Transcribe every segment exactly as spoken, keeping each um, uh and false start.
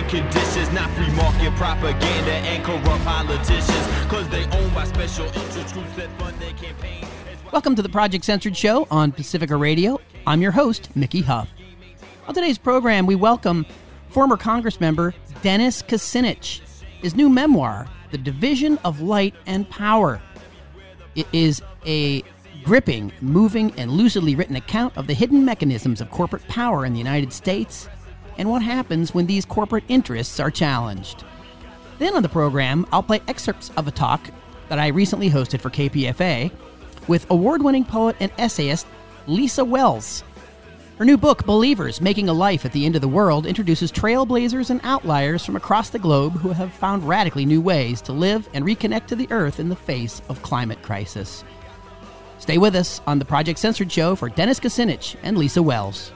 and conditions, not free market propaganda and corrupt politicians, cause they owned by special interest groups that fund their campaigns. Welcome to the Project Censored Show on Pacifica Radio. I'm your host, Mickey Huff. On today's program, we welcome former Congressmember Dennis Kucinich. His new memoir, The Division of Light and Power. It is a gripping, moving, and lucidly written account of the hidden mechanisms of corporate power in the United States and what happens when these corporate interests are challenged. Then on the program, I'll play excerpts of a talk that I recently hosted for K P F A with award-winning poet and essayist Lisa Wells. Her new book, Believers, Making a Life at the End of the World, introduces trailblazers and outliers from across the globe who have found radically new ways to live and reconnect to the earth in the face of climate crisis. Stay with us on the Project Censored Show for Dennis Kucinich and Lisa Wells.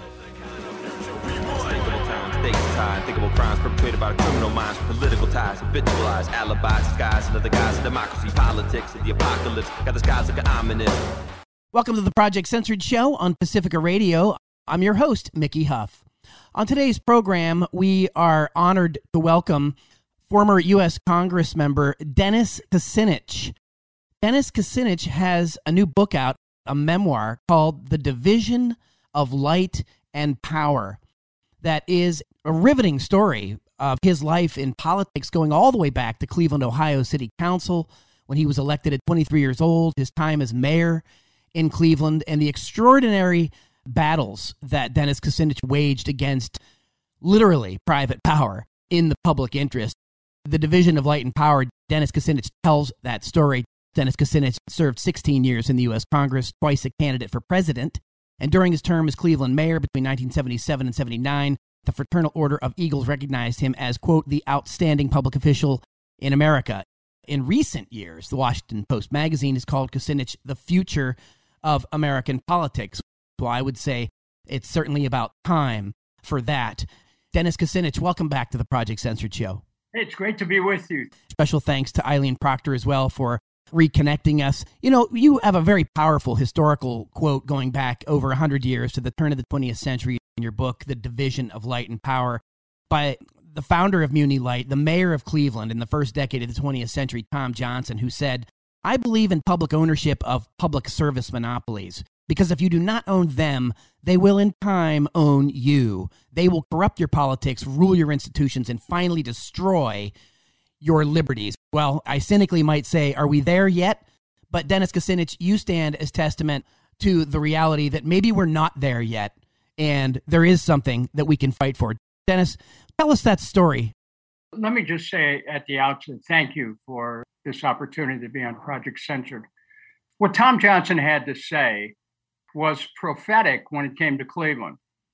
Unthinkable crimes perpetrated by criminal minds, political ties, habitualized alibis, disguised under the guise of democracy, politics, and the apocalypse. Got the skies looking ominous. Welcome to the Project Censored Show on Pacifica Radio. I'm your host, Mickey Huff. On today's program, we are honored to welcome former U S Congress member Dennis Kucinich. Dennis Kucinich has a new book out, a memoir called The Division of Light and Power, that is a riveting story of his life in politics going all the way back to Cleveland, Ohio City Council when he was elected at twenty-three years old, his time as mayor in Cleveland, and the extraordinary battles that Dennis Kucinich waged against literally private power in the public interest. The Division of Light and Power, Dennis Kucinich tells that story. Dennis Kucinich served sixteen years in the U S Congress, twice a candidate for president, and during his term as Cleveland mayor between nineteen seventy-seven and seventy-nine, the Fraternal Order of Eagles recognized him as, quote, the outstanding public official in America. In recent years, the Washington Post magazine has called Kucinich the future of American politics. Well, I would say it's certainly about time for that. Dennis Kucinich, welcome back to the Project Censored Show. It's great to be with you. Special thanks to Eileen Proctor as well for reconnecting us. You know, you have a very powerful historical quote going back over one hundred years to the turn of the twentieth century in your book, The Division of Light and Power, by the founder of Muni Light, the mayor of Cleveland in the first decade of the twentieth century, Tom Johnson, who said, I believe in public ownership of public service monopolies. Because if you do not own them, they will in time own you. They will corrupt your politics, rule your institutions, and finally destroy your liberties. Well, I cynically might say, are we there yet? But Dennis Kucinich, you stand as testament to the reality that maybe we're not there yet, and there is something that we can fight for. Dennis, tell us that story. Let me just say at the outset, thank you for this opportunity to be on Project Censored. What Tom Johnson had to say was prophetic when it came to Cleveland,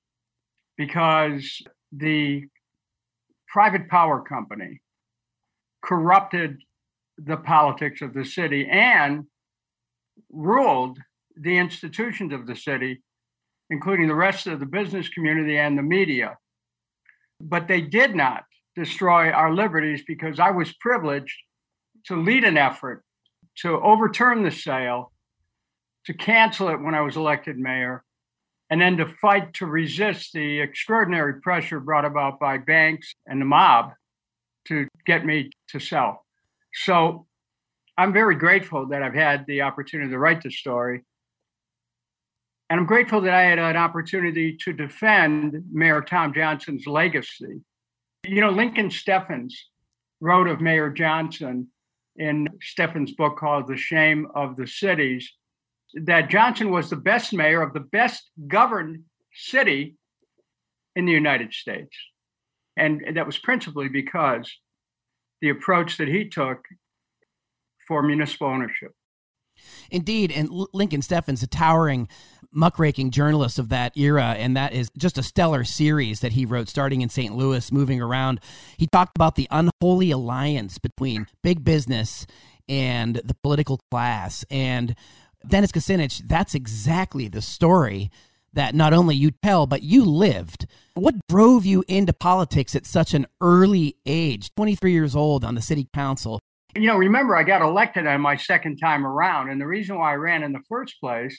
because the private power company corrupted the politics of the city and ruled the institutions of the city, including the rest of the business community and the media. But they did not destroy our liberties, because I was privileged to lead an effort to overturn the sale, to cancel it when I was elected mayor, and then to fight to resist the extraordinary pressure brought about by banks and the mob to get me to sell. So I'm very grateful that I've had the opportunity to write the story. And I'm grateful that I had an opportunity to defend Mayor Tom Johnson's legacy. You know, Lincoln Steffens wrote of Mayor Johnson in Steffens' book called The Shame of the Cities, that Johnson was the best mayor of the best governed city in the United States. And that was principally because the approach that he took for municipal ownership. Indeed, and Lincoln Steffens, a towering, muckraking journalist of that era, and that is just a stellar series that he wrote starting in Saint Louis, moving around. He talked about the unholy alliance between big business and the political class. And Dennis Kucinich, that's exactly the story that not only you tell, but you lived. What drove you into politics at such an early age, twenty-three years old on the city council? You know, remember, I got elected on my second time around. And the reason why I ran in the first place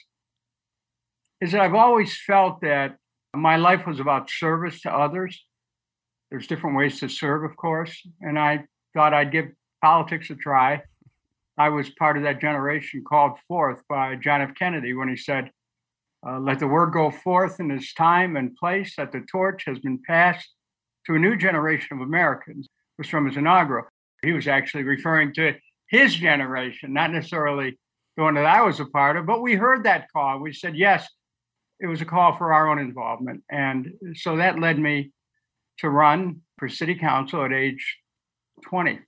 is that I've always felt that my life was about service to others. There's different ways to serve, of course, and I thought I'd give politics a try. I was part of that generation called forth by John F. Kennedy when he said, uh, let the word go forth in its time and place that the torch has been passed to a new generation of Americans. It was from his inaugural. He was actually referring to his generation, not necessarily the one that I was a part of, but we heard that call. We said, yes, it was a call for our own involvement. And so that led me to run for city council at age twenty.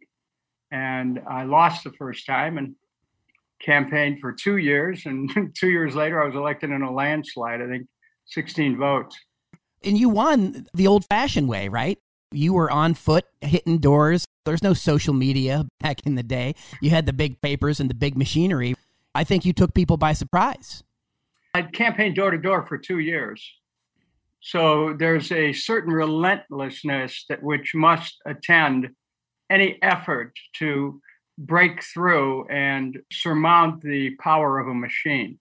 And I lost the first time and campaigned for two years. And two years later, I was elected in a landslide, I think sixteen votes. And you won the old-fashioned way, right? You were on foot, hitting doors. There's no social media back in the day. You had the big papers and the big machinery. I think you took people by surprise. I campaigned door to door for two years. So there's a certain relentlessness that which must attend any effort to break through and surmount the power of a machine.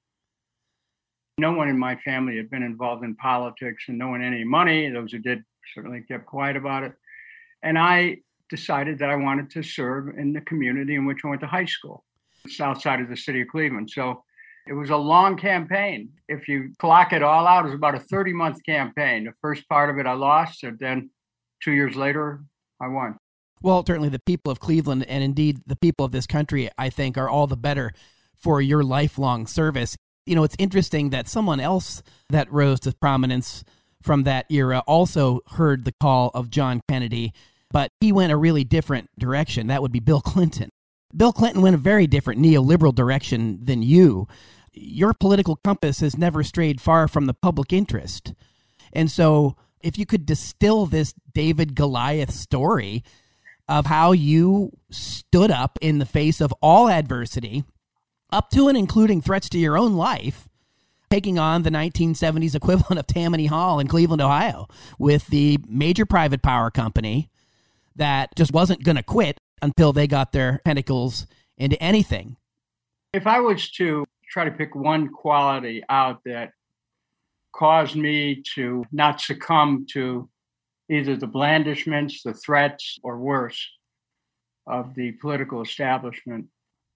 No one in my family had been involved in politics, and no one had any money. Those who did certainly kept quiet about it. And I decided that I wanted to serve in the community in which I went to high school, south side of the city of Cleveland. So it was a long campaign. If you clock it all out, it was about a thirty-month campaign. The first part of it I lost, and then two years later, I won. Well, certainly the people of Cleveland, and indeed the people of this country, I think, are all the better for your lifelong service. You know, it's interesting that someone else that rose to prominence from that era also heard the call of John Kennedy, but he went a really different direction. That would be Bill Clinton. Bill Clinton went a very different neoliberal direction than you. Your political compass has never strayed far from the public interest. And so if you could distill this David Goliath story of how you stood up in the face of all adversity, up to and including threats to your own life, taking on the nineteen seventies equivalent of Tammany Hall in Cleveland, Ohio, with the major private power company that just wasn't going to quit until they got their tentacles into anything. If I was to try to pick one quality out that caused me to not succumb to either the blandishments, the threats, or worse, of the political establishment,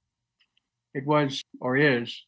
it was or is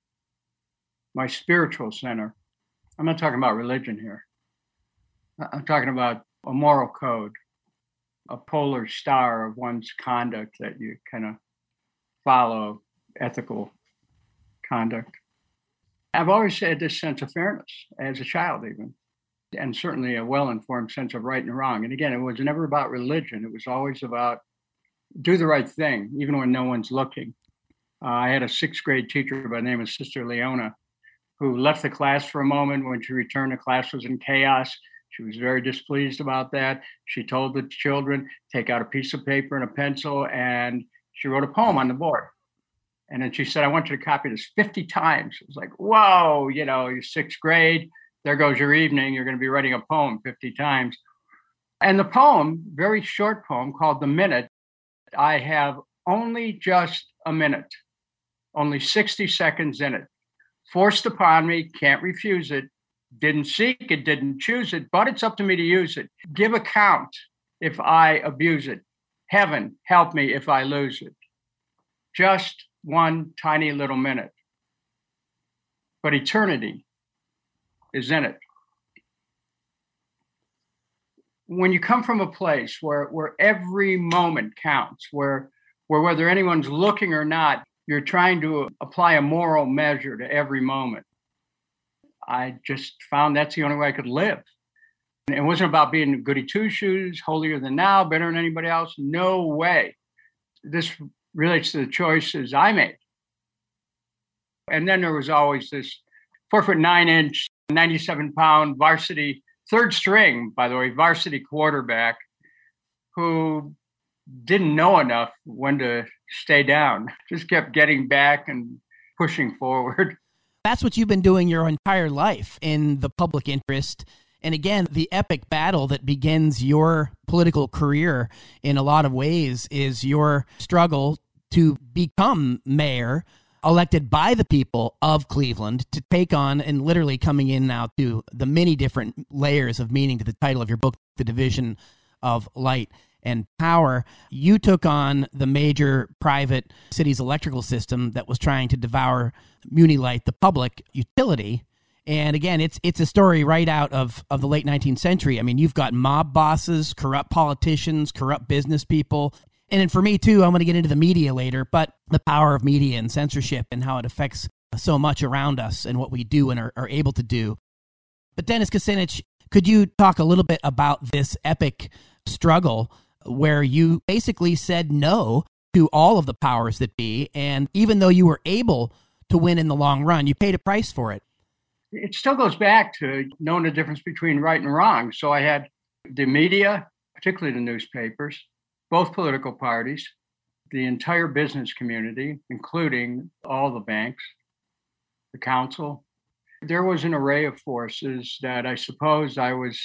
my spiritual center. I'm not talking about religion here. I'm talking about a moral code, a polar star of one's conduct that you kind of follow, ethical conduct. I've always had this sense of fairness as a child even, and certainly a well-informed sense of right and wrong. And again, it was never about religion. It was always about do the right thing, even when no one's looking. Uh, I had a sixth grade teacher by the name of Sister Leona, who left the class for a moment. When she returned, the class was in chaos. She was very displeased about that. She told the children, take out a piece of paper and a pencil, and she wrote a poem on the board. And then she said, I want you to copy this fifty times. It was like, whoa, you know, you're sixth grade. There goes your evening. You're going to be writing a poem fifty times. And the poem, very short poem called The Minute, I have only just a minute, only sixty seconds in it. Forced upon me, can't refuse it. Didn't seek it, didn't choose it, but it's up to me to use it. Give account if I abuse it. Heaven, help me if I lose it. Just one tiny little minute. But eternity is in it. When you come from a place where, where every moment counts, where, where whether anyone's looking or not, you're trying to apply a moral measure to every moment, I just found that's the only way I could live. And it wasn't about being goody two-shoes, holier than thou, better than anybody else. No way. This relates to the choices I made. And then there was always this four foot nine inch, ninety-seven pound varsity, third string, by the way, varsity quarterback who didn't know enough when to stay down, just kept getting back and pushing forward. That's what you've been doing your entire life in the public interest. And again, the epic battle that begins your political career in a lot of ways is your struggle to become mayor elected by the people of Cleveland to take on, and literally coming in now to the many different layers of meaning to the title of your book, The Division of Light and Power. You took on the major private city's electrical system that was trying to devour MuniLight, the public utility. And again, it's it's a story right out of, of the late nineteenth century. I mean, you've got mob bosses, corrupt politicians, corrupt business people. And then for me, too, I'm going to get into the media later, but the power of media and censorship and how it affects so much around us and what we do and are, are able to do. But Dennis Kucinich, could you talk a little bit about this epic struggle where you basically said no to all of the powers that be, and even though you were able to win in the long run, you paid a price for it? It still goes back to knowing the difference between right and wrong. So I had the media, particularly the newspapers, both political parties, the entire business community, including all the banks, the council. There was an array of forces that I suppose I was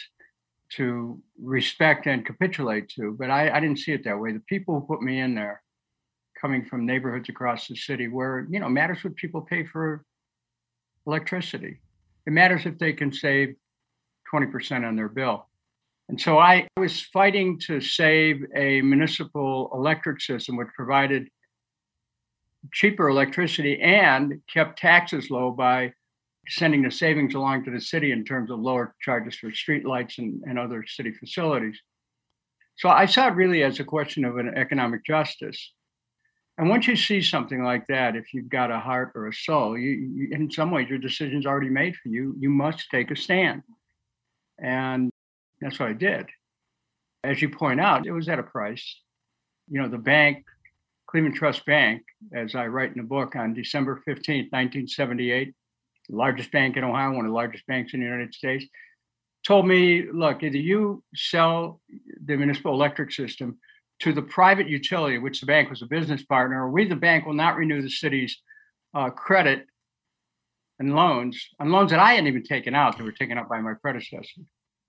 to respect and capitulate to, but I, I didn't see it that way. The people who put me in there, coming from neighborhoods across the city where, you know, it matters what people pay for electricity. It matters if they can save twenty percent on their bill. And so I was fighting to save a municipal electric system which provided cheaper electricity and kept taxes low by sending the savings along to the city in terms of lower charges for streetlights and, and other city facilities. So I saw it really as a question of an economic justice. And once you see something like that, if you've got a heart or a soul, you, you, in some ways your decision's already made for you. You must take a stand. And that's what I did. As you point out, it was at a price. You know, the bank, Cleveland Trust Bank, as I write in the book, on December fifteenth, nineteen seventy-eight, the largest bank in Ohio, one of the largest banks in the United States, told me, look, either you sell the municipal electric system to the private utility, which the bank was a business partner, or we, the bank, will not renew the city's uh, credit and loans, and loans that I hadn't even taken out, that were taken out by my predecessor.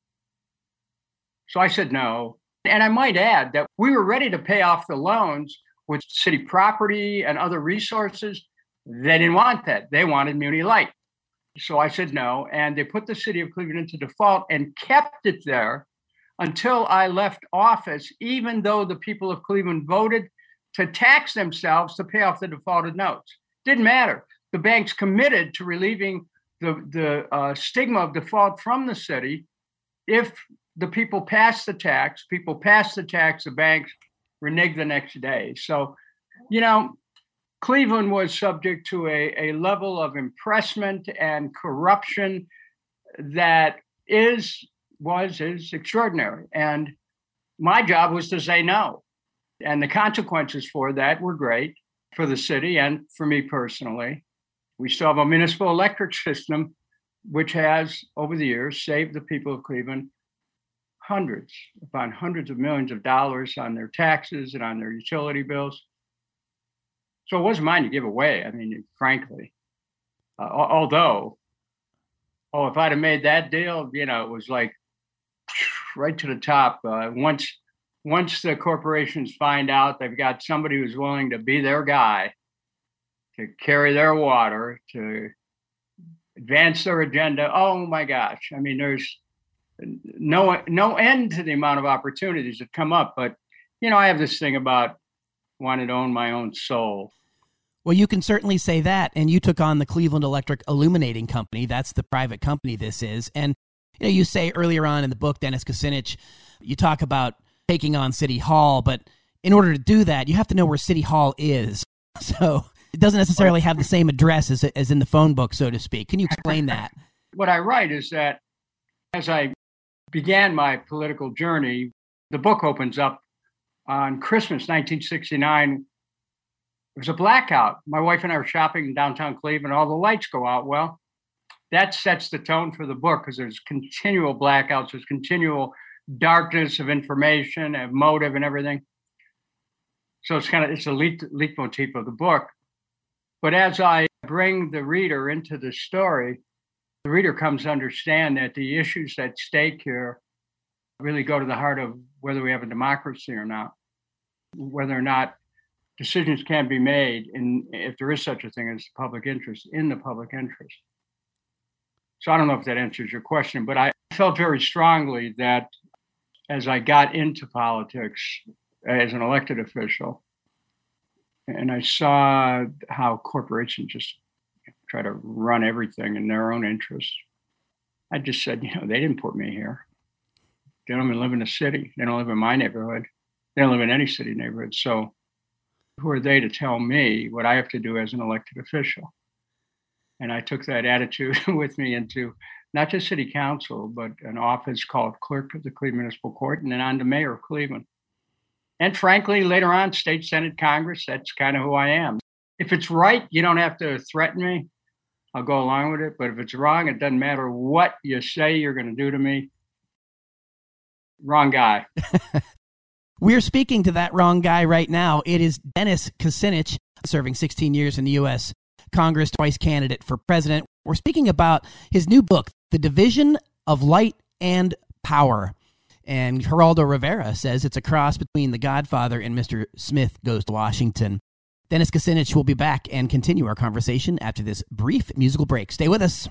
So I said no. And I might add that we were ready to pay off the loans with city property and other resources. They didn't want that. They wanted MuniLight. So I said no. And they put the city of Cleveland into default and kept it there until I left office, even though the people of Cleveland voted to tax themselves to pay off the defaulted notes. Didn't matter. The banks committed to relieving the, the uh, stigma of default from the city if the people passed the tax, people passed the tax, the banks reneged the next day. So, you know, Cleveland was subject to a, a level of impressment and corruption that is, was, is extraordinary. And my job was to say no. And the consequences for that were great for the city and for me personally. We still have a municipal electric system, which has, over the years, saved the people of Cleveland hundreds upon hundreds of millions of dollars on their taxes and on their utility bills. So it wasn't mine to give away. I mean, frankly, uh, although, oh, if I'd have made that deal, you know, it was like right to the top. Uh, once, once the corporations find out they've got somebody who's willing to be their guy, to carry their water, to advance their agenda, oh my gosh. I mean, there's no no end to the amount of opportunities that come up. But, you know, I have this thing about wanting to own my own soul. Well, you can certainly say that. And you took on the Cleveland Electric Illuminating Company. That's the private company this is. And, you know, you say earlier on in the book, Dennis Kucinich, you talk about taking on City Hall. But in order to do that, you have to know where City Hall is. So it doesn't necessarily have the same address as, as in the phone book, so to speak. Can you explain that? What I write is that as I began my political journey, the book opens up on Christmas nineteen sixty-nine. There was a blackout. My wife and I were shopping in downtown Cleveland. All the lights go out. Well, that sets the tone for the book because there's continual blackouts. There's continual darkness of information and motive and everything. So it's kind of, it's a lead, leitmotif of the book. But as I bring the reader into the story, the reader comes to understand that the issues at stake here really go to the heart of whether we have a democracy or not, whether or not decisions can be made in, if there is such a thing as public interest, in the public interest. So I don't know if that answers your question, but I felt very strongly that as I got into politics as an elected official, and I saw how corporations just try to run everything in their own interest, I just said, you know, they didn't put me here. They don't even live in the city. They don't live in my neighborhood. They don't live in any city neighborhood. So who are they to tell me what I have to do as an elected official? And I took that attitude with me into not just city council, but an office called clerk of the Cleveland Municipal Court, and then on to mayor of Cleveland. And frankly, later on, state, senate, Congress, that's kind of who I am. If it's right, you don't have to threaten me. I'll go along with it. But if it's wrong, it doesn't matter what you say you're going to do to me. Wrong guy. We're speaking to that wrong guy right now. It is Dennis Kucinich, serving sixteen years in the U S Congress, twice candidate for president. We're speaking about his new book, The Division of Light and Power. And Geraldo Rivera says it's a cross between The Godfather and Mister Smith Goes to Washington. Dennis Kucinich will be back and continue our conversation after this brief musical break. Stay with us.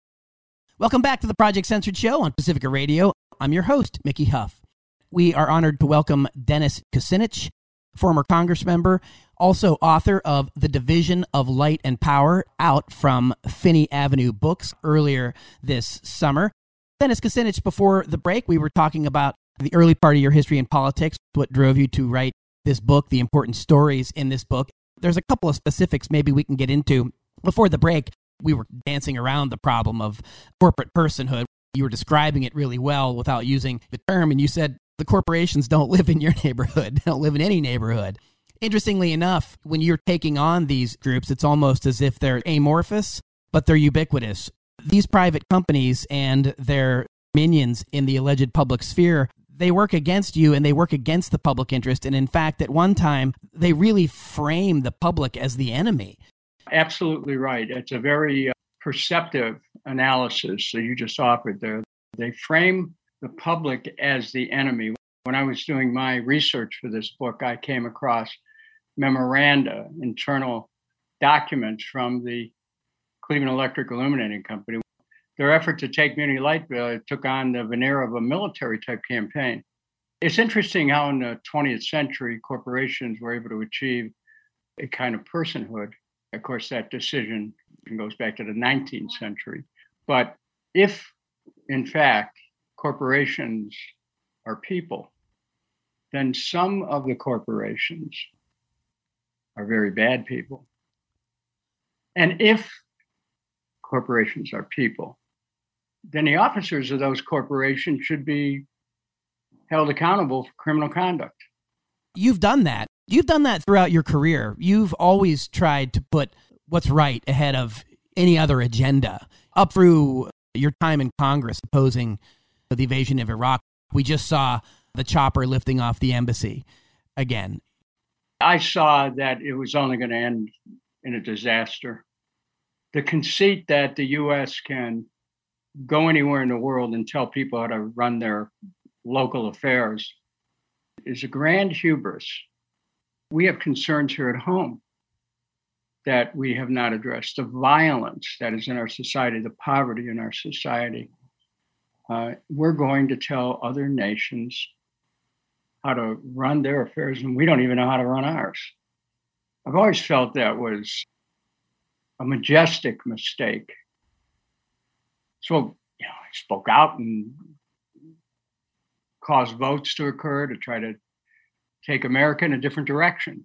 Welcome back to the Project Censored Show on Pacifica Radio. I'm your host, Mickey Huff. We are honored to welcome Dennis Kucinich, former Congress member, also author of The Division of Light and Power, out from Finney Avenue Books earlier this summer. Dennis Kucinich, before the break, we were talking about the early part of your history in politics, what drove you to write this book, the important stories in this book. There's a couple of specifics maybe we can get into. Before the break, we were dancing around the problem of corporate personhood. You were describing it really well without using the term, and you said the corporations don't live in your neighborhood. They don't live in any neighborhood. Interestingly enough, when you're taking on these groups, it's almost as if they're amorphous, but they're ubiquitous. These private companies and their minions in the alleged public sphere, they work against you and they work against the public interest. And in fact, at one time, they really frame the public as the enemy. Absolutely right. It's a very uh, perceptive analysis that you just offered there. They frame the public as the enemy. When I was doing my research for this book, I came across memoranda, internal documents from the Cleveland Electric Illuminating Company. Their effort to take Muni Light uh, took on the veneer of a military-type campaign. It's interesting how in the twentieth century, corporations were able to achieve a kind of personhood. Of course, that decision goes back to the nineteenth century. But if, in fact, corporations are people, then some of the corporations are very bad people. And if corporations are people, then the officers of those corporations should be held accountable for criminal conduct. You've done that. You've done that throughout your career. You've always tried to put what's right ahead of any other agenda. Up through your time in Congress opposing the invasion of Iraq, we just saw the chopper lifting off the embassy again. I saw that it was only going to end in a disaster. The conceit that the U S can go anywhere in the world and tell people how to run their local affairs is a grand hubris. We have concerns here at home that we have not addressed. The violence that is in our society, the poverty in our society. Uh, we're going to tell other nations how to run their affairs, and we don't even know how to run ours. I've always felt that was a majestic mistake. So, you know, I spoke out and caused votes to occur to try to take America in a different direction.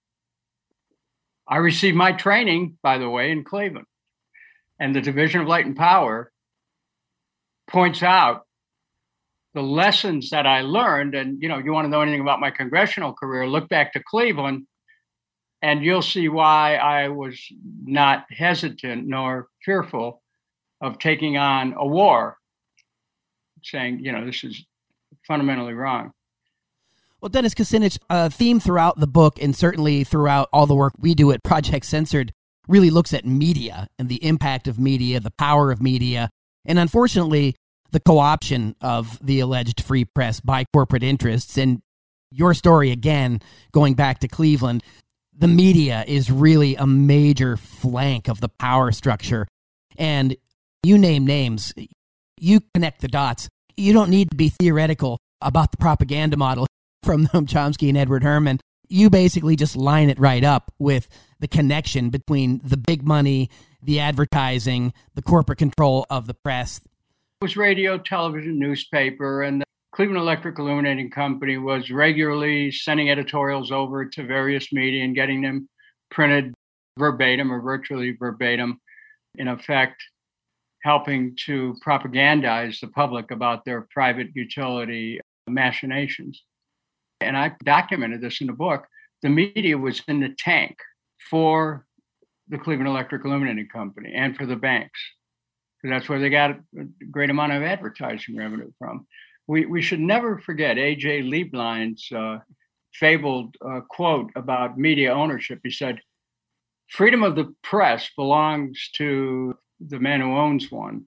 I received my training, by the way, in Cleveland. And the Division of Light and Power points out the lessons that I learned. And, you know, you want to know anything about my congressional career, look back to Cleveland, and you'll see why I was not hesitant nor fearful of taking on a war, saying, you know, this is fundamentally wrong. Well, Dennis Kucinich, a theme throughout the book and certainly throughout all the work we do at Project Censored really looks at media and the impact of media, the power of media, and unfortunately, the co-option of the alleged free press by corporate interests. And your story, again, going back to Cleveland, the media is really a major flank of the power structure. And you name names, you connect the dots. You don't need to be theoretical about the propaganda model from Noam Chomsky and Edward Herman. You basically just line it right up with the connection between the big money, the advertising, the corporate control of the press. It was radio, television, newspaper, and the Cleveland Electric Illuminating Company was regularly sending editorials over to various media and getting them printed verbatim or virtually verbatim, in effect, helping to propagandize the public about their private utility machinations. And I documented this in the book. The media was in the tank for the Cleveland Electric Illuminating Company and for the banks, because that's where they got a great amount of advertising revenue from. We we should never forget A J Lieblein's uh, fabled uh, quote about media ownership. He said, "Freedom of the press belongs to the man who owns one."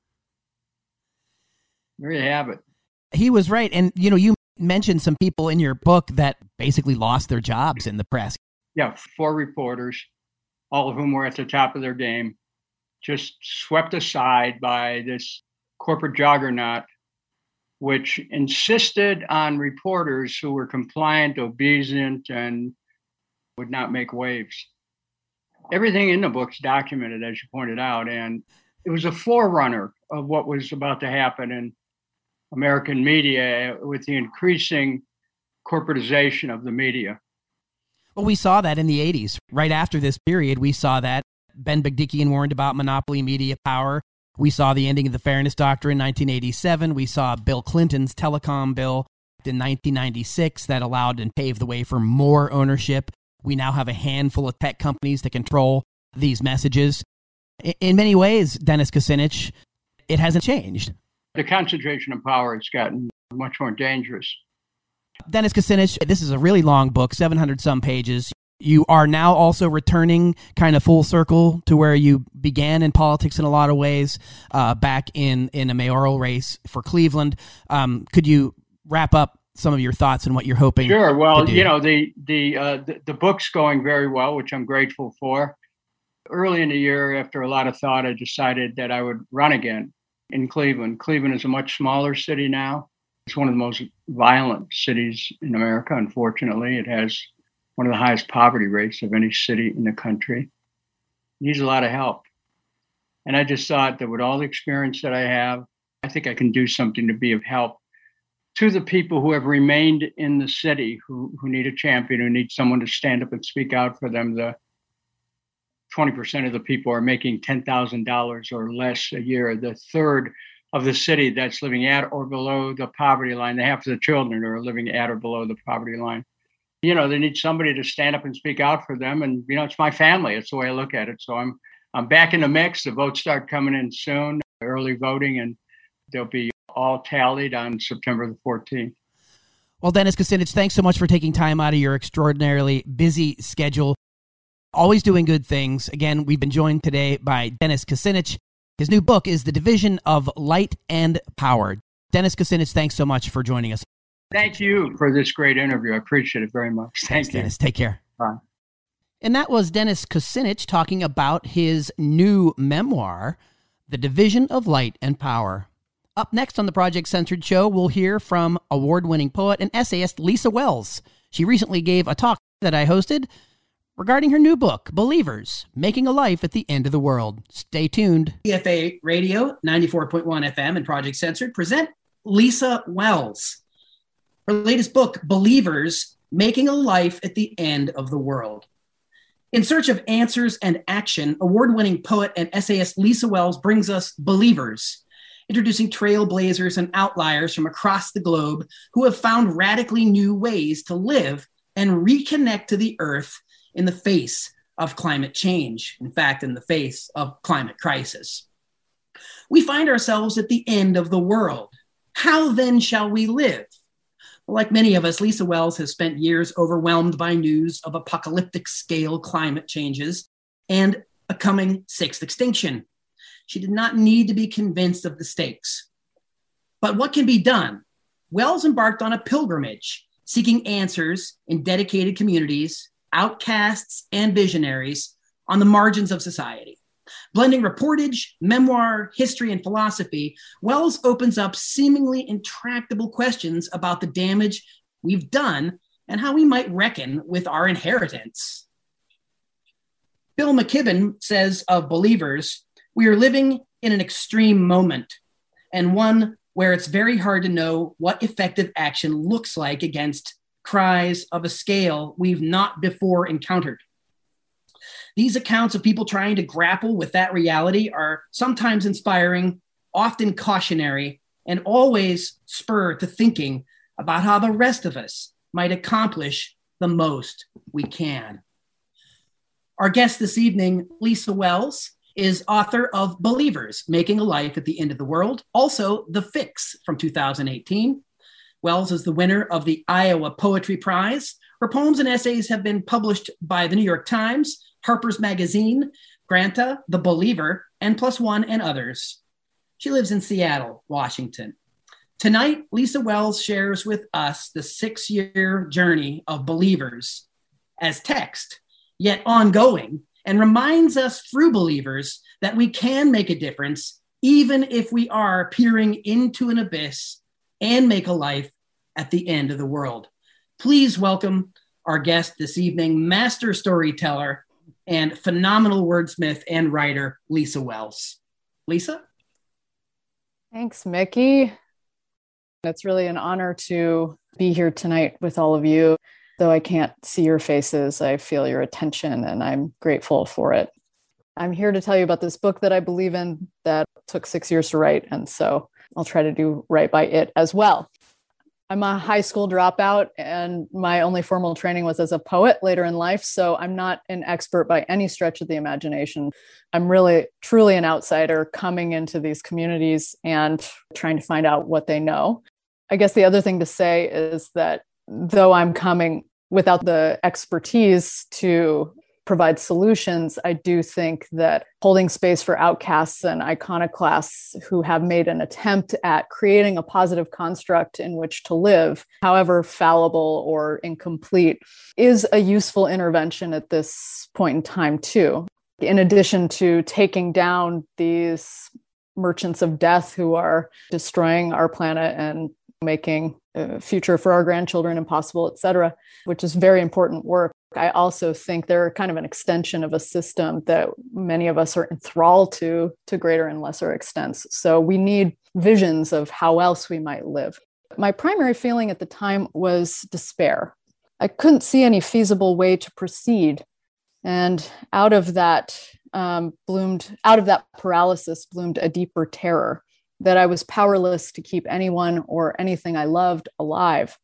There you have it. He was right. And, you know, you mentioned some people in your book that basically lost their jobs in the press. Yeah, four reporters, all of whom were at the top of their game, just swept aside by this corporate juggernaut, which insisted on reporters who were compliant, obedient, and would not make waves. Everything in the book's documented, as you pointed out, and it was a forerunner of what was about to happen in American media with the increasing corporatization of the media. Well, we saw that in the eighties. Right after this period, we saw that. Ben Bagdikian warned about monopoly media power. We saw the ending of the Fairness Doctrine in nineteen eighty-seven. We saw Bill Clinton's telecom bill in nineteen ninety-six that allowed and paved the way for more ownership. We now have a handful of tech companies that control these messages. In many ways, Dennis Kucinich, it hasn't changed. The concentration of power has gotten much more dangerous. Dennis Kucinich, this is a really long book, seven hundred some pages. You are now also returning kind of full circle to where you began in politics in a lot of ways, uh, back in, in a mayoral race for Cleveland. Um, could you wrap up some of your thoughts and what you're hoping? Sure. Well, to do? you know, the the, uh, the the book's going very well, which I'm grateful for. Early in the year, after a lot of thought, I decided that I would run again in Cleveland. Cleveland is a much smaller city now. It's one of the most violent cities in America, unfortunately. It has one of the highest poverty rates of any city in the country. It needs a lot of help. And I just thought that with all the experience that I have, I think I can do something to be of help to the people who have remained in the city, who, who need a champion, who need someone to stand up and speak out for them. The twenty percent of the people are making ten thousand dollars or less a year. The third of the city that's living at or below the poverty line. The half of the children are living at or below the poverty line. You know, they need somebody to stand up and speak out for them. And, you know, it's my family. It's the way I look at it. So I'm I'm back in the mix. The votes start coming in soon, early voting, and they'll be all tallied on September the fourteenth. Well, Dennis Kucinich, thanks so much for taking time out of your extraordinarily busy schedule. Always doing good things. Again, we've been joined today by Dennis Kucinich. His new book is The Division of Light and Power. Dennis Kucinich, thanks so much for joining us. Thank you for this great interview. I appreciate it very much. Thank Thanks, you. Dennis. Take care. Bye. And that was Dennis Kucinich talking about his new memoir, The Division of Light and Power. Up next on the Project Censored show, we'll hear from award-winning poet and essayist Lisa Wells. She recently gave a talk that I hosted regarding her new book, Believers, Making a Life at the End of the World. Stay tuned. P F A Radio, ninety-four point one F M and Project Censored present Lisa Wells. Her latest book, Believers, Making a Life at the End of the World. In search of answers and action, award-winning poet and essayist Lisa Wells brings us Believers, introducing trailblazers and outliers from across the globe who have found radically new ways to live and reconnect to the earth in the face of climate change. In fact, in the face of climate crisis. We find ourselves at the end of the world. How then shall we live? Like many of us, Lisa Wells has spent years overwhelmed by news of apocalyptic scale climate changes and a coming sixth extinction. She did not need to be convinced of the stakes. But what can be done? Wells embarked on a pilgrimage, seeking answers in dedicated communities outcasts, and visionaries on the margins of society. Blending reportage, memoir, history, and philosophy, Wells opens up seemingly intractable questions about the damage we've done and how we might reckon with our inheritance. Bill McKibben says of Believers, we are living in an extreme moment, and one where it's very hard to know what effective action looks like against cries of a scale we've not before encountered. These accounts of people trying to grapple with that reality are sometimes inspiring, often cautionary, and always spur to thinking about how the rest of us might accomplish the most we can. Our guest this evening, Lisa Wells, is author of Believers, Making a Life at the End of the World, also The Fix from two thousand eighteen. Wells is the winner of the Iowa Poetry Prize. Her poems and essays have been published by the New York Times, Harper's Magazine, Granta, The Believer, N Plus One, and others. She lives in Seattle, Washington. Tonight, Lisa Wells shares with us the six-year journey of Believers as text, yet ongoing, and reminds us through Believers that we can make a difference even if we are peering into an abyss and make a life at the end of the world. Please welcome our guest this evening, master storyteller and phenomenal wordsmith and writer, Lisa Wells. Lisa? Thanks, Mickey. It's really an honor to be here tonight with all of you. Though I can't see your faces, I feel your attention and I'm grateful for it. I'm here to tell you about this book that I believe in that took six years to write. And so I'll try to do right by it as well. I'm a high school dropout and my only formal training was as a poet later in life. So I'm not an expert by any stretch of the imagination. I'm really, truly an outsider coming into these communities and trying to find out what they know. I guess the other thing to say is that though I'm coming without the expertise to provide solutions, I do think that holding space for outcasts and iconoclasts who have made an attempt at creating a positive construct in which to live, however fallible or incomplete, is a useful intervention at this point in time too. In addition to taking down these merchants of death who are destroying our planet and making a future for our grandchildren impossible, et cetera, which is very important work. I also think they're kind of an extension of a system that many of us are enthralled to, to greater and lesser extents. So we need visions of how else we might live. My primary feeling at the time was despair. I couldn't see any feasible way to proceed. And out of that um, bloomed, out of that paralysis bloomed a deeper terror that I was powerless to keep anyone or anything I loved alive.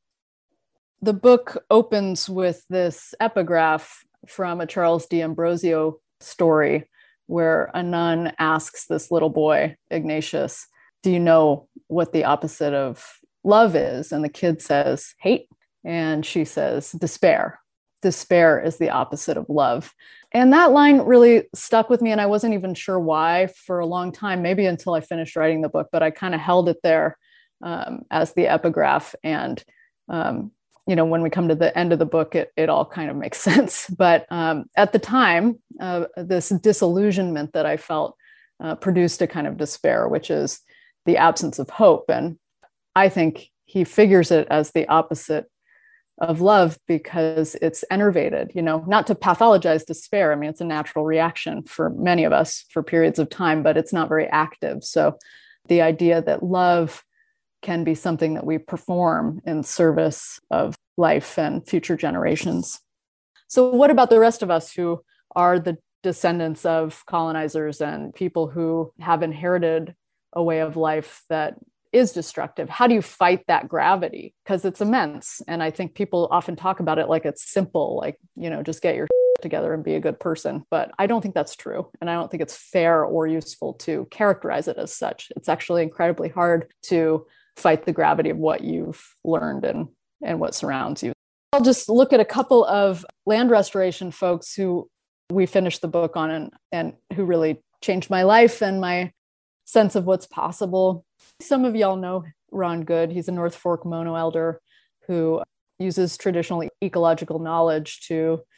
The book opens with this epigraph from a Charles D'Ambrosio story where a nun asks this little boy, Ignatius, do you know what the opposite of love is? And the kid says, hate. And she says, despair. Despair is the opposite of love. And that line really stuck with me. And I wasn't even sure why for a long time, maybe until I finished writing the book, but I kind of held it there um, as the epigraph. And, um, you know, when we come to the end of the book, it, it all kind of makes sense. But um, at the time, uh, this disillusionment that I felt uh, produced a kind of despair, which is the absence of hope. And I think he figures it as the opposite of love because it's enervated, you know, not to pathologize despair. I mean, it's a natural reaction for many of us for periods of time, but it's not very active. So the idea that love can be something that we perform in service of life and future generations. So what about the rest of us who are the descendants of colonizers and people who have inherited a way of life that is destructive? How do you fight that gravity? Because it's immense. And I think people often talk about it like it's simple, like, you know, just get your together and be a good person. But I don't think that's true. And I don't think it's fair or useful to characterize it as such. It's actually incredibly hard to fight the gravity of what you've learned and, and what surrounds you. I'll just look at a couple of land restoration folks who we finished the book on and, and who really changed my life and my sense of what's possible. Some of y'all know Ron Good. He's a North Fork Mono elder who uses traditional ecological knowledge to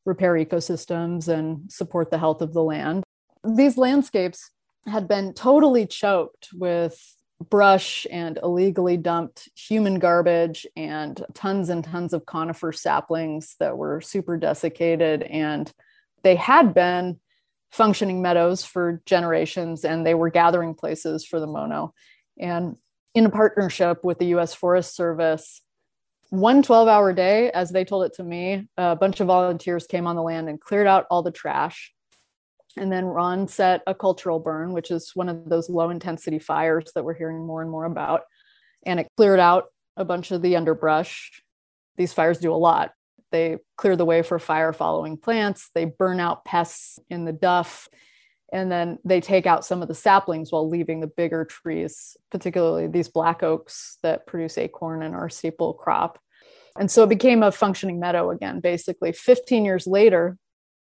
repair ecosystems and support the health of the land. These landscapes had been totally choked with brush and illegally dumped human garbage and tons and tons of conifer saplings that were super desiccated. And they had been functioning meadows for generations, and they were gathering places for the Mono. And in a partnership with the U S Forest Service, one twelve-hour day, as they told it to me, a bunch of volunteers came on the land and cleared out all the trash. And then Ron set a cultural burn, which is one of those low-intensity fires that we're hearing more and more about. And it cleared out a bunch of the underbrush. These fires do a lot. They clear the way for fire-following plants. They burn out pests in the duff. And then they take out some of the saplings while leaving the bigger trees, particularly these black oaks that produce acorn and our staple crop. And so it became a functioning meadow again. Basically, fifteen years later,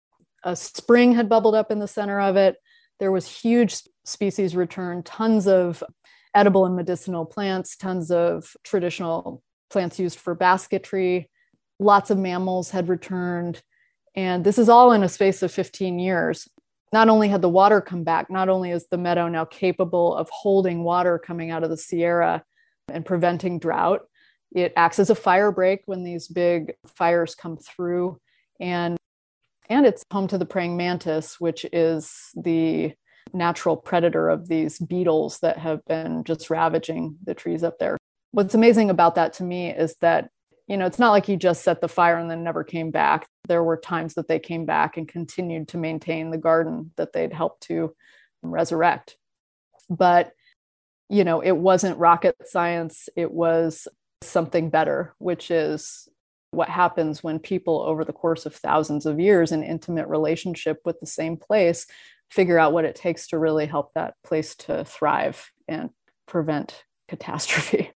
a spring had bubbled up in the center of it. There was huge species return, tons of edible and medicinal plants, tons of traditional plants used for basketry. Lots of mammals had returned. And this is all in a space of fifteen years. Not only had the water come back, not only is the meadow now capable of holding water coming out of the Sierra and preventing drought, it acts as a fire break when these big fires come through. And And it's home to the praying mantis, which is the natural predator of these beetles that have been just ravaging the trees up there. What's amazing about that to me is that, you know, it's not like he just set the fire and then never came back. There were times that they came back and continued to maintain the garden that they'd helped to resurrect. But, you know, it wasn't rocket science. It was something better, which is what happens when people over the course of thousands of years in intimate relationship with the same place figure out what it takes to really help that place to thrive and prevent catastrophe.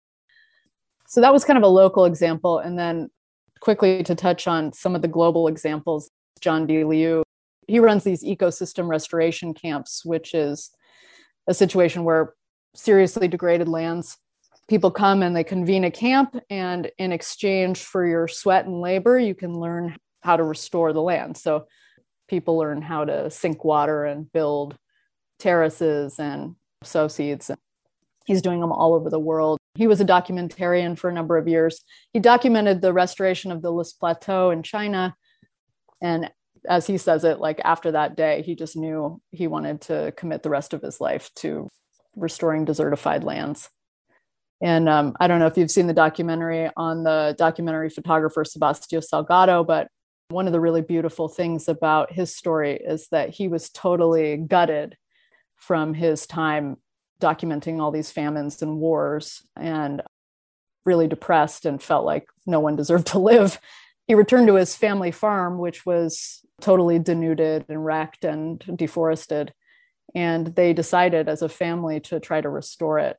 So that was kind of a local example. And then quickly to touch on some of the global examples, John D. Liu, he runs these ecosystem restoration camps, which is a situation where seriously degraded lands, people come and they convene a camp, and in exchange for your sweat and labor, you can learn how to restore the land. So people learn how to sink water and build terraces and sow seeds. He's doing them all over the world. He was a documentarian for a number of years. He documented the restoration of the Loess Plateau in China. And as he says it, like after that day, he just knew he wanted to commit the rest of his life to restoring desertified lands. And um, I don't know if you've seen the documentary on the documentary photographer Sebastião Salgado, but one of the really beautiful things about his story is that he was totally gutted from his time documenting all these famines and wars, and really depressed and felt like no one deserved to live. He returned to his family farm, which was totally denuded and wrecked and deforested. And they decided as a family to try to restore it.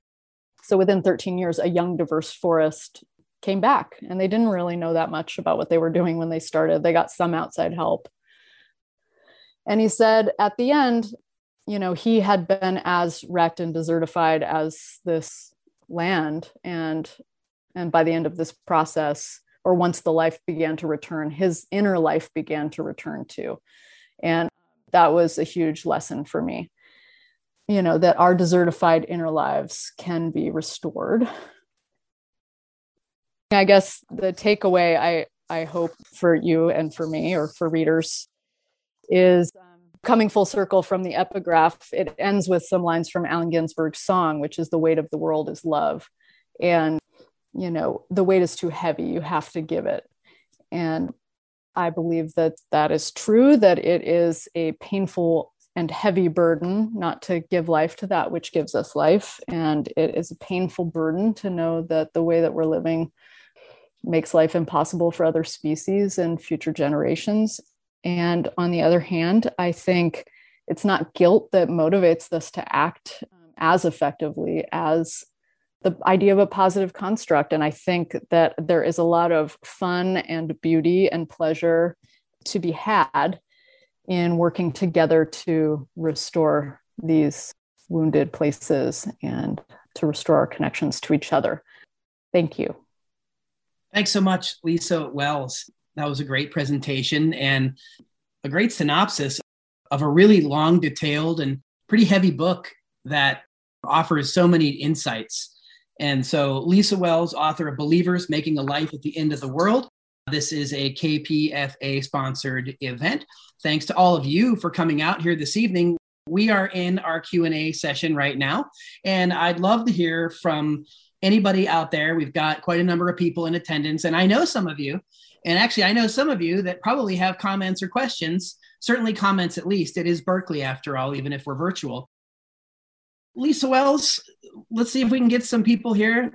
So within thirteen years, a young, diverse forest came back, and they didn't really know that much about what they were doing when they started. They got some outside help. And he said at the end, you know, he had been as wrecked and desertified as this land. And, and by the end of this process, or once the life began to return, his inner life began to return too. And that was a huge lesson for me. You know, that our desertified inner lives can be restored. I guess the takeaway I, I hope for you and for me, or for readers, is um, coming full circle from the epigraph. It ends with some lines from Allen Ginsberg's song, which is "The weight of the world is love." And, you know, the weight is too heavy, you have to give it. And I believe that that is true, that it is a painful and heavy burden not to give life to that which gives us life. And it is a painful burden to know that the way that we're living makes life impossible for other species and future generations. And on the other hand, I think it's not guilt that motivates us to act as effectively as the idea of a positive construct. And I think that there is a lot of fun and beauty and pleasure to be had in working together to restore these wounded places and to restore our connections to each other. Thank you. Thanks so much, Lisa Wells. That was a great presentation and a great synopsis of a really long, detailed, and pretty heavy book that offers so many insights. And so Lisa Wells, author of Believers, Making a Life at the End of the World. This is a K P F A-sponsored event. Thanks to all of you for coming out here this evening. We are in our Q and A session right now, and I'd love to hear from anybody out there. We've got quite a number of people in attendance, and I know some of you, and actually I know some of you that probably have comments or questions, certainly comments at least. It is Berkeley after all, even if we're virtual. Lisa Wells, let's see if we can get some people here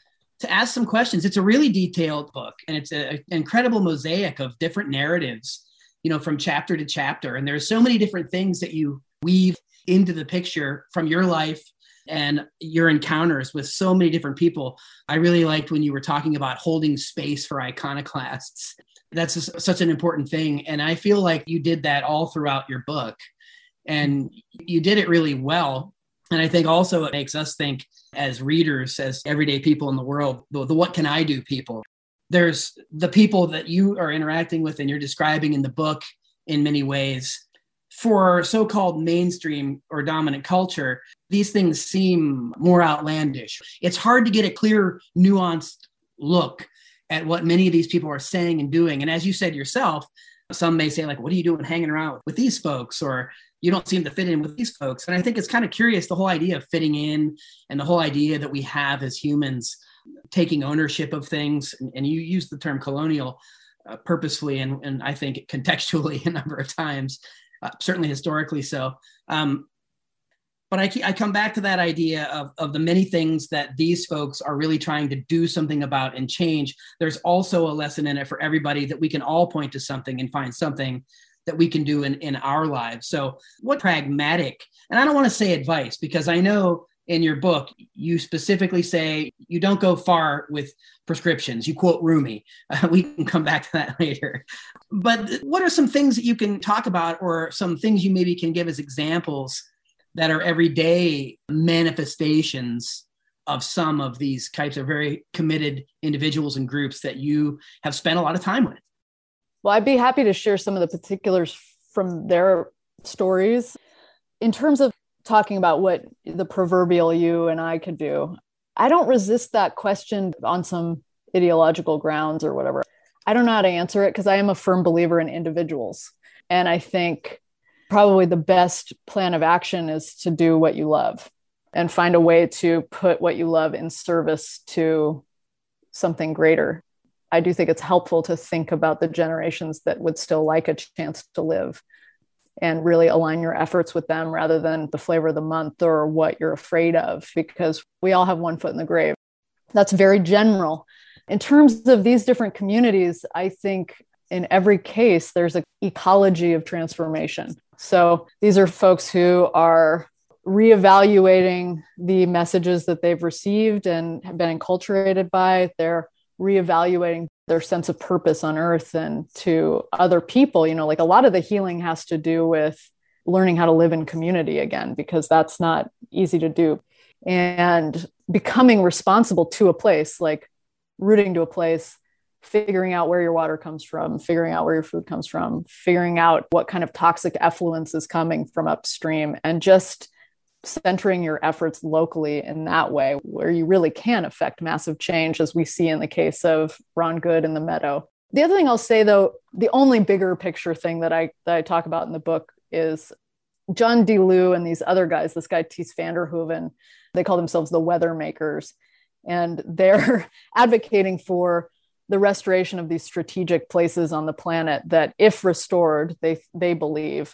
to ask some questions. It's a really detailed book, and it's a, an incredible mosaic of different narratives, you know, from chapter to chapter. And there's so many different things that you weave into the picture from your life and your encounters with so many different people. I really liked when you were talking about holding space for iconoclasts. That's just such an important thing. And I feel like you did that all throughout your book, and you did it really well. And I think also it makes us think as readers, as everyday people in the world, the, the what can I do people. There's the people that you are interacting with and you're describing in the book in many ways. For so-called mainstream or dominant culture, these things seem more outlandish. It's hard to get a clear, nuanced look at what many of these people are saying and doing. And as you said yourself, some may say, like, what are you doing hanging around with these folks? Or you don't seem to fit in with these folks. And I think it's kind of curious, the whole idea of fitting in and the whole idea that we have as humans taking ownership of things. And, and you use the term colonial uh, purposefully, and, and I think contextually a number of times. Uh, certainly historically so. Um, but I, I come back to that idea of, of the many things that these folks are really trying to do something about and change. There's also a lesson in it for everybody that we can all point to something and find something that we can do in, in our lives. So what pragmatic, and I don't want to say advice, because I know in your book, you specifically say you don't go far with prescriptions. You quote Rumi. Uh, we can come back to that later. But what are some things that you can talk about, or some things you maybe can give as examples that are everyday manifestations of some of these types of very committed individuals and groups that you have spent a lot of time with? Well, I'd be happy to share some of the particulars from their stories. In terms of talking about what the proverbial you and I could do, I don't resist that question on some ideological grounds or whatever. I don't know how to answer it because I am a firm believer in individuals. And I think probably the best plan of action is to do what you love and find a way to put what you love in service to something greater. I do think it's helpful to think about the generations that would still like a chance to live and really align your efforts with them rather than the flavor of the month or what you're afraid of, because we all have one foot in the grave. That's very general. In terms of these different communities, I think in every case, there's an ecology of transformation. So these are folks who are reevaluating the messages that they've received and have been enculturated by. They're reevaluating their sense of purpose on earth and to other people. You know, like a lot of the healing has to do with learning how to live in community again, because that's not easy to do. And becoming responsible to a place, like rooting to a place, figuring out where your water comes from, figuring out where your food comes from, figuring out what kind of toxic effluence is coming from upstream, and just centering your efforts locally in that way where you really can affect massive change, as we see in the case of Ron Good in the Meadow. The other thing I'll say, though, the only bigger picture thing that I that I talk about in the book is John D. Liu and these other guys, this guy Ties van der Hoeven, they call themselves the weather makers. And they're advocating for the restoration of these strategic places on the planet that, if restored, they they believe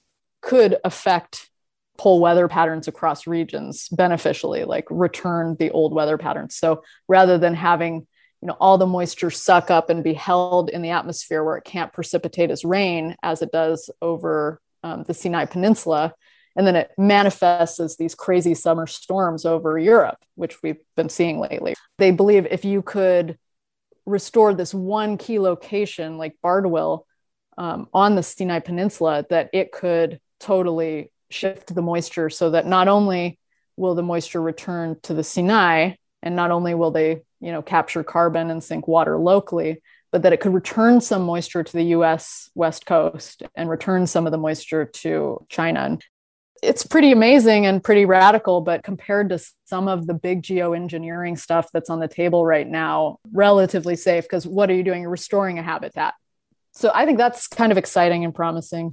could affect whole weather patterns across regions beneficially, like return the old weather patterns. So rather than having, you know, all the moisture suck up and be held in the atmosphere where it can't precipitate as rain as it does over um, the Sinai Peninsula, and then it manifests as these crazy summer storms over Europe, which we've been seeing lately. They believe if you could restore this one key location like Bardwell um, on the Sinai Peninsula, that it could totally shift the moisture so that not only will the moisture return to the Sinai, and not only will they, you know, capture carbon and sink water locally, but that it could return some moisture to the U S West Coast and return some of the moisture to China. And it's pretty amazing and pretty radical, but compared to some of the big geoengineering stuff that's on the table right now, relatively safe, because what are you doing? You're restoring a habitat. So I think that's kind of exciting and promising.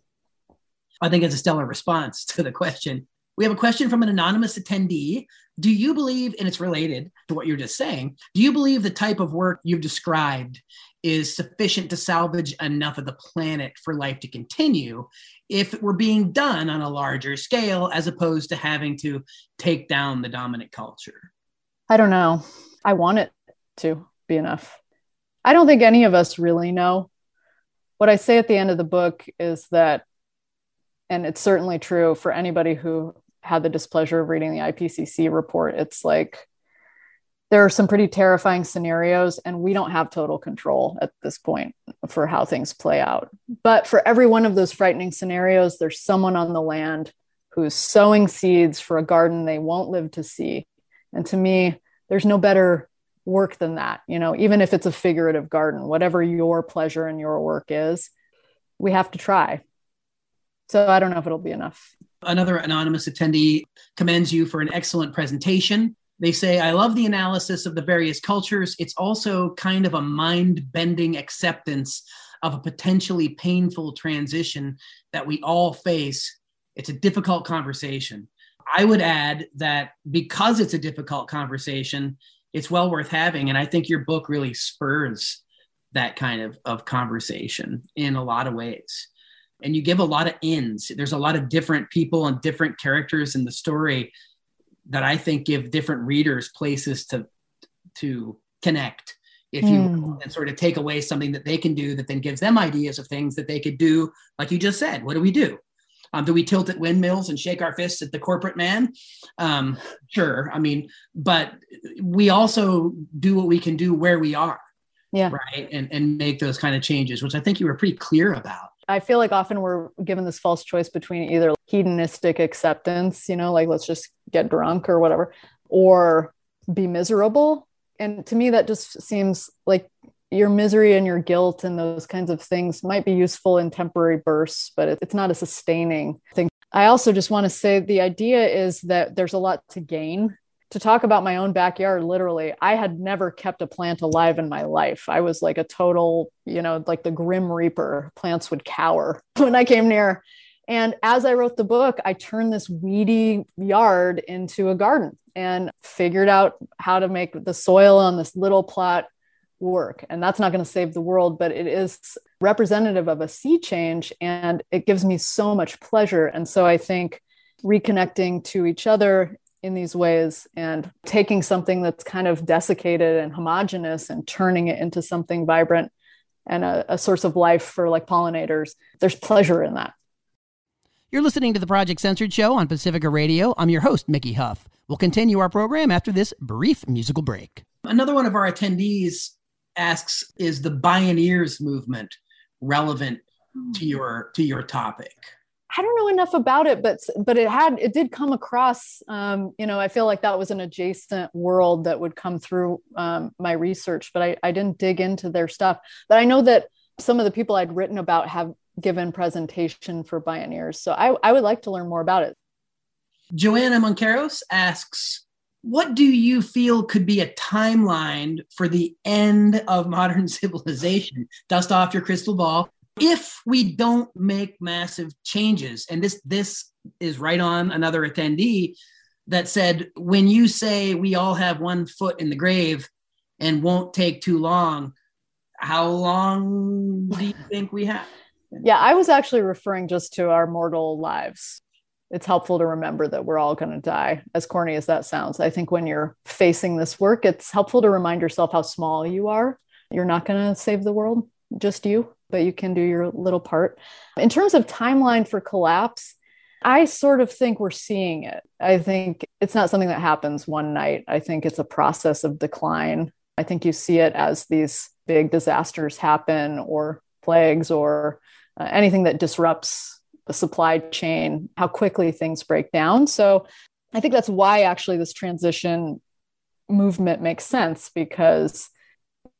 I think it's a stellar response to the question. We have a question from an anonymous attendee. Do you believe, and it's related to what you're just saying, do you believe the type of work you've described is sufficient to salvage enough of the planet for life to continue if it were being done on a larger scale, as opposed to having to take down the dominant culture? I don't know. I want it to be enough. I don't think any of us really know. What I say at the end of the book is that, and it's certainly true for anybody who had the displeasure of reading the I P C C report, it's like, there are some pretty terrifying scenarios, and we don't have total control at this point for how things play out. But for every one of those frightening scenarios, there's someone on the land who's sowing seeds for a garden they won't live to see. And to me, there's no better work than that. You know, even if it's a figurative garden, whatever your pleasure in your work is, we have to try. So I don't know if it'll be enough. Another anonymous attendee commends you for an excellent presentation. They say, I love the analysis of the various cultures. It's also kind of a mind-bending acceptance of a potentially painful transition that we all face. It's a difficult conversation. I would add that because it's a difficult conversation, it's well worth having. And I think your book really spurs that kind of, of conversation in a lot of ways. And you give a lot of ins. There's a lot of different people and different characters in the story that I think give different readers places to, to connect, if you Mm. will, and sort of take away something that they can do that then gives them ideas of things that they could do. Like you just said, what do we do? Um, do we tilt at windmills and shake our fists at the corporate man? Um, sure. I mean, but we also do what we can do where we are. Yeah. Right. And, and make those kind of changes, which I think you were pretty clear about. I feel like often we're given this false choice between either hedonistic acceptance, you know, like let's just get drunk or whatever, or be miserable. And to me, that just seems like your misery and your guilt and those kinds of things might be useful in temporary bursts, but it's not a sustaining thing. I also just want to say the idea is that there's a lot to gain. To talk about my own backyard, literally, I had never kept a plant alive in my life. I was like a total, you know, like the Grim Reaper. Plants would cower when I came near. And as I wrote the book, I turned this weedy yard into a garden and figured out how to make the soil on this little plot work. And that's not going to save the world, but it is representative of a sea change. And it gives me so much pleasure. And so I think reconnecting to each other in these ways and taking something that's kind of desiccated and homogenous and turning it into something vibrant and a, a source of life for like pollinators, there's pleasure in that. You're listening to the Project Censored Show on Pacifica Radio. I'm your host, Mickey Huff. We'll continue our program after this brief musical break. Another one of our attendees asks, is the Bioneers movement relevant to your to your topic? I don't know enough about it, but but it had it did come across. Um, you know, I feel like that was an adjacent world that would come through um, my research, but I, I didn't dig into their stuff. But I know that some of the people I'd written about have given presentation for Bioneers, so I, I would like to learn more about it. Joanna Monqueros asks, what do you feel could be a timeline for the end of modern civilization? Dust off your crystal ball. If we don't make massive changes, and this this is right on another attendee that said, when you say we all have one foot in the grave and won't take too long, how long do you think we have? Yeah, I was actually referring just to our mortal lives. It's helpful to remember that we're all going to die, as corny as that sounds. I think when you're facing this work, it's helpful to remind yourself how small you are. You're not going to save the world, just you, but you can do your little part. In terms of timeline for collapse, I sort of think we're seeing it. I think it's not something that happens one night. I think it's a process of decline. I think you see it as these big disasters happen, or plagues, or uh, anything that disrupts the supply chain, how quickly things break down. So I think that's why actually this transition movement makes sense, because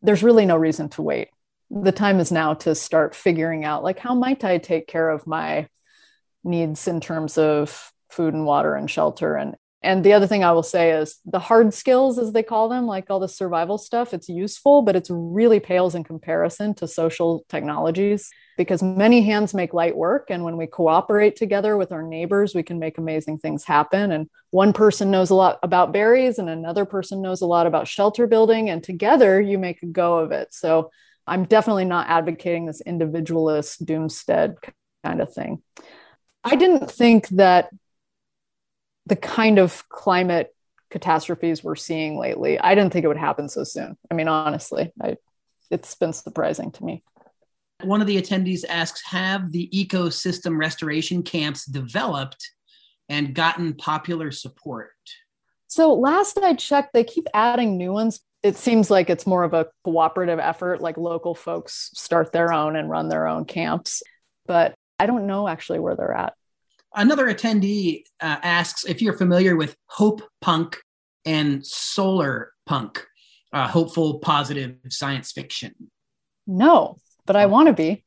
there's really no reason to wait. The time is now to start figuring out, like, how might I take care of my needs in terms of food and water and shelter. And And the other thing I will say is the hard skills, as they call them, like all the survival stuff, it's useful, but it's really pales in comparison to social technologies, because many hands make light work. And when we cooperate together with our neighbors, we can make amazing things happen. And one person knows a lot about berries and another person knows a lot about shelter building. And together you make a go of it. So I'm definitely not advocating this individualist doomstead kind of thing. I didn't think that the kind of climate catastrophes we're seeing lately, I didn't think it would happen so soon. I mean, honestly, I, it's been surprising to me. One of the attendees asks, have the ecosystem restoration camps developed and gotten popular support? So last I checked, they keep adding new ones. It seems like it's more of a cooperative effort, like local folks start their own and run their own camps. But I don't know actually where they're at. Another attendee uh, asks if you're familiar with hope punk and solar punk, uh, hopeful, positive science fiction. No, but I want to be.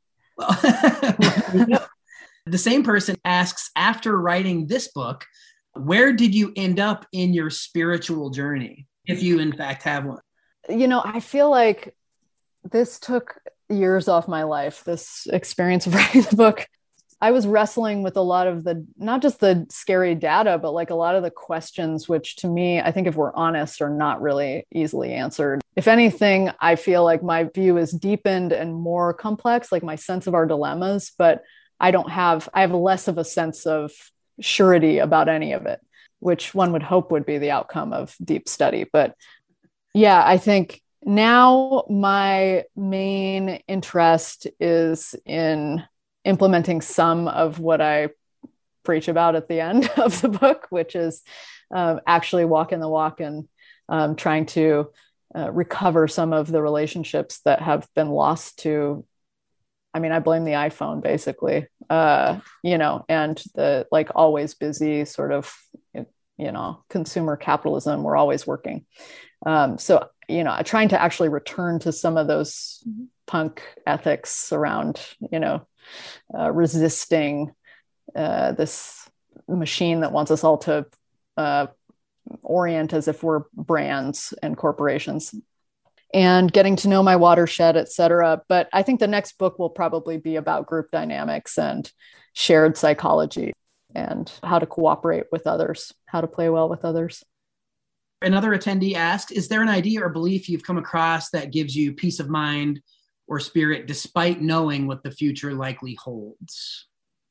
The same person asks, after writing this book, where did you end up in your spiritual journey, if you in fact have one? You know, I feel like this took years off my life, this experience of writing the book. I was wrestling with a lot of the, not just the scary data, but like a lot of the questions, which to me, I think if we're honest, are not really easily answered. If anything, I feel like my view is deepened and more complex, like my sense of our dilemmas, but I don't have, I have less of a sense of surety about any of it, which one would hope would be the outcome of deep study. But yeah, I think now my main interest is in implementing some of what I preach about at the end of the book, which is um, actually walking the walk and um, trying to uh, recover some of the relationships that have been lost to, I mean, I blame the iPhone basically, uh, you know, and the like always busy sort of, you know, consumer capitalism, we're always working. Um, so, you know, trying to actually return to some of those punk ethics around, you know, uh, resisting uh, this machine that wants us all to uh, orient as if we're brands and corporations, and getting to know my watershed, et cetera. But I think the next book will probably be about group dynamics and shared psychology and how to cooperate with others, how to play well with others. Another attendee asked, is there an idea or belief you've come across that gives you peace of mind or spirit despite knowing what the future likely holds?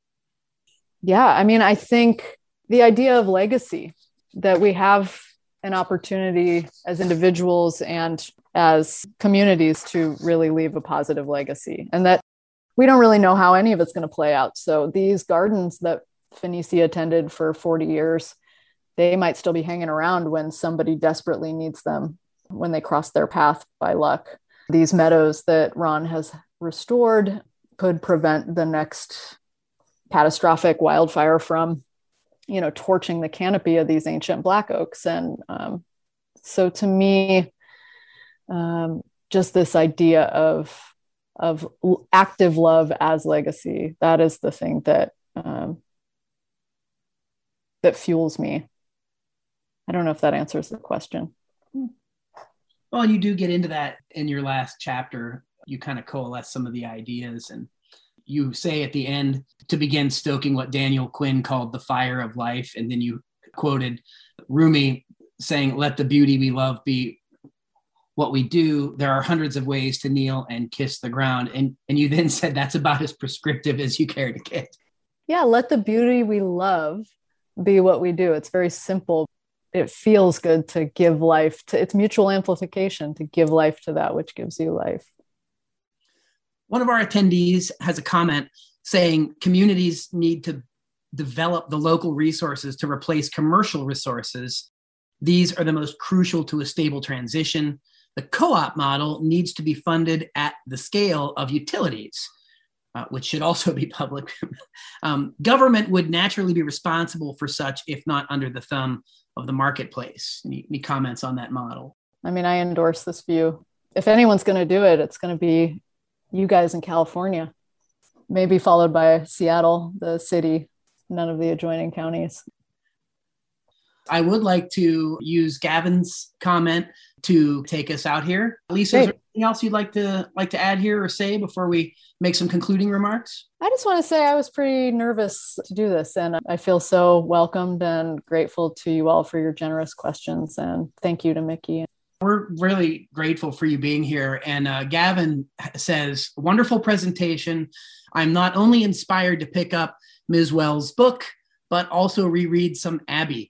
Yeah, I mean, I think the idea of legacy, that we have an opportunity as individuals and as communities to really leave a positive legacy, and that we don't really know how any of it's going to play out. So these gardens that Phoenicia attended for forty years, they might still be hanging around when somebody desperately needs them, when they cross their path by luck. These meadows that Ron has restored could prevent the next catastrophic wildfire from, you know, torching the canopy of these ancient black oaks. And um, so to me, um, just this idea of, of active love as legacy, that is the thing that, um, that fuels me. I don't know if that answers the question. Well, you do get into that in your last chapter. You kind of coalesce some of the ideas, and you say at the end to begin stoking what Daniel Quinn called the fire of life. And then you quoted Rumi saying, let the beauty we love be what we do. There are hundreds of ways to kneel and kiss the ground. And, and you then said that's about as prescriptive as you care to get. Yeah, let the beauty we love be what we do. It's very simple. It feels good to give life to, it's mutual amplification, to give life to that which gives you life. One of our attendees has a comment saying communities need to develop the local resources to replace commercial resources. These are the most crucial to a stable transition. The co-op model needs to be funded at the scale of utilities, uh, which should also be public. um, government would naturally be responsible for such, if not under the thumb of the marketplace. Any, any comments on that model? I mean, I endorse this view. if anyone's going to do it, it's going to be you guys in California, maybe followed by Seattle, the city, none of the adjoining counties. I would like to use Gavin's comment to take us out here. Lisa, is there anything else you'd like to like to add here or say before we make some concluding remarks? I just want to say I was pretty nervous to do this, and I feel so welcomed and grateful to you all for your generous questions. And thank you to Mickey. We're really grateful for you being here. And uh, Gavin says, wonderful presentation. I'm not only inspired to pick up Miz Wells' book, but also reread some Abby.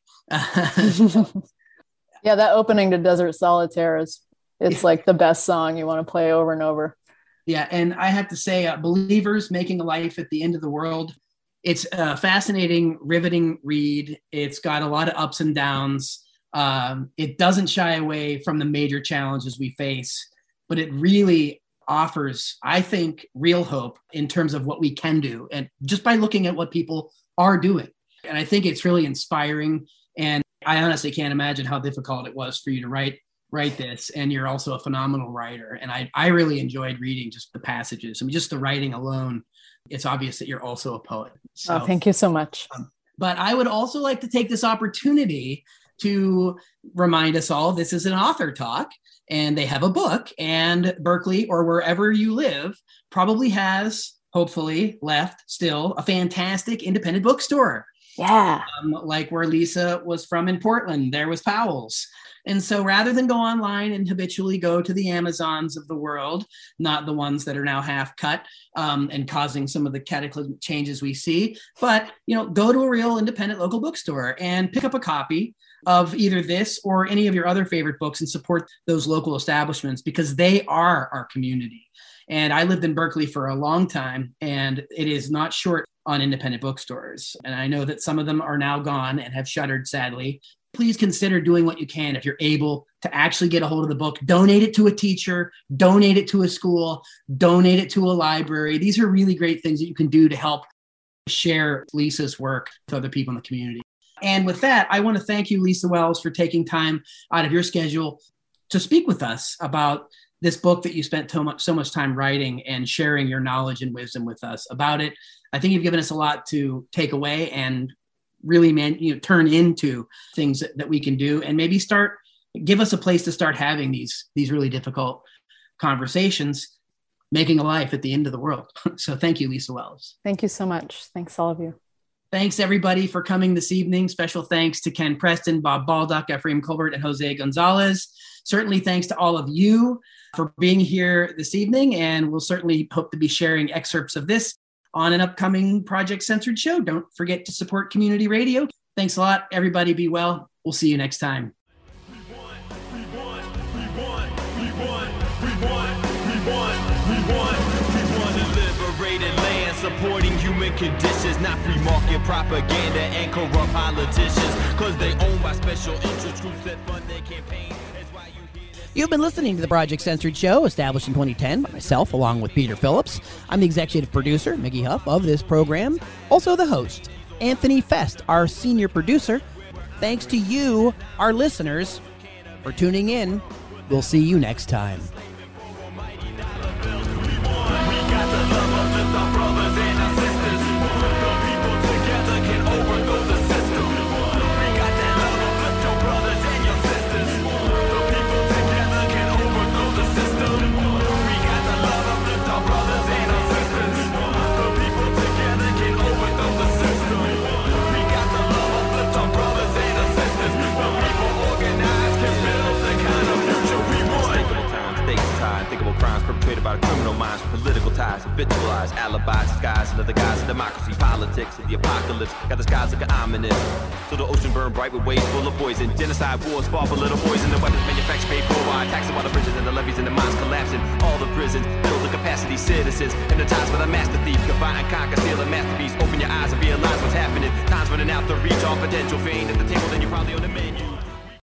Yeah, that opening to Desert Solitaire is it's yeah. like the best song you want to play over and over. Yeah, and I have to say, uh, Believers, Making a Life at the End of the World, it's a fascinating, riveting read. It's got a lot of ups and downs. Um, it doesn't shy away from the major challenges we face, but it really offers, I think, real hope in terms of what we can do, and just by looking at what people are doing. And I think it's really inspiring. And I honestly can't imagine how difficult it was for you to write write this. And you're also a phenomenal writer. And I, I really enjoyed reading just the passages. I mean, just the writing alone, it's obvious that you're also a poet. So, oh, thank you so much. Um, but I would also like to take this opportunity to remind us all, this is an author talk, and they have a book, and Berkeley or wherever you live probably has, hopefully, left still a fantastic independent bookstore. Yeah. Um, like where Lisa was from in Portland, there was Powell's. And so rather than go online and habitually go to the Amazons of the world, not the ones that are now half cut um, and causing some of the cataclysmic changes we see, but, you know, go to a real independent local bookstore and pick up a copy of either this or any of your other favorite books and support those local establishments, because they are our community. And I lived in Berkeley for a long time, and it is not short on independent bookstores. And I know that some of them are now gone and have shuttered, sadly. Please consider doing what you can if you're able to actually get a hold of the book. Donate it to a teacher, donate it to a school, donate it to a library. These are really great things that you can do to help share Lisa's work to other people in the community. And with that, I want to thank you, Lisa Wells, for taking time out of your schedule to speak with us about this book that you spent so much, so much time writing and sharing your knowledge and wisdom with us about it. I think you've given us a lot to take away and really man, you know, turn into things that, that we can do, and maybe start, give us a place to start having these, these really difficult conversations, making a life at the end of the world. So thank you, Lisa Wells. Thank you so much. Thanks, all of you. Thanks, everybody, for coming this evening. Special thanks to Ken Preston, Bob Baldock, Ephraim Colbert, and Jose Gonzalez. Certainly thanks to all of you for being here this evening, and we'll certainly hope to be sharing excerpts of this on an upcoming Project Censored show. Don't forget to support community radio. Thanks a lot, everybody. Be well. We'll see you next time. We won, we won, we won, we won, we won, we won, we won, we won a liberated land, supporting human conditions, not free market propaganda and corrupt politicians, cause they owned by special interest groups that fund their campaign. You've been listening to the Project Censored Show, established in twenty ten by myself, along with Peter Phillips. I'm the executive producer, Mickey Huff, of this program. Also the host, Anthony Fest, our senior producer. Thanks to you, our listeners, for tuning in. We'll see you next time. Perpetrated by the criminal minds, political ties, habitualized alibis, disguised under the guise of democracy, politics, and the apocalypse. Got the skies looking ominous. So the ocean burned bright with waves full of poison. Genocide wars fall for little boys, and the weapons manufactured paid for by taxing while the bridges and the levees and the mines collapsing. All the prisons build the capacity citizens, and the ties for the master thief. Combine and conquer, steal a masterpiece. Open your eyes and realize what's happening. Time's running out to reach all potential. If you ain't at the table, then you probably on the menu.